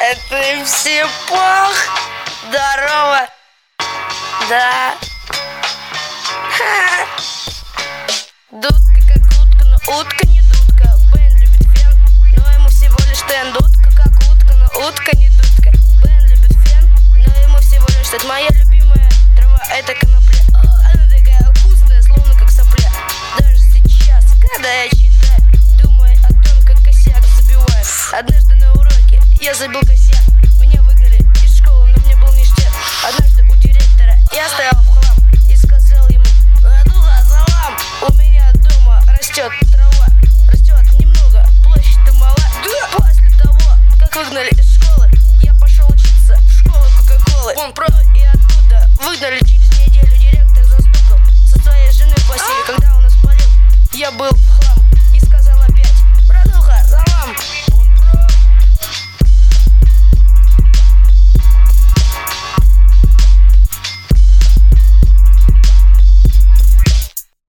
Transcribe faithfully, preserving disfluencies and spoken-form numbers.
Это эм си Пох. Здорово. Да. Ха. Дудка как утка, но утка не дудка. Бен любит фен, но ему всего лишь тен. Дудка как утка, но утка не дудка. Бен любит фен, но ему всего лишь тен. Моя любимая трава — это конопля. Она такая вкусная, словно как сопля. Даже сейчас, когда я читаю, думаю о том, как косяк забиваю. Однажды на уроке я забил косяк. Меня выгнали из школы, но мне был ништяк. Однажды у директора я стоял в хлам и сказал ему: «Братуха, салам, у меня дома растет трава. Растет немного, площадь-то мала». После того, как выгнали из школы, я пошел учиться в школу Кока-Колы. Он про и оттуда выгнали через неделю. Директор застукал со своей женой в постели, когда он нас спалил. Я был в хлам и сказал опять: «Братуха, салам».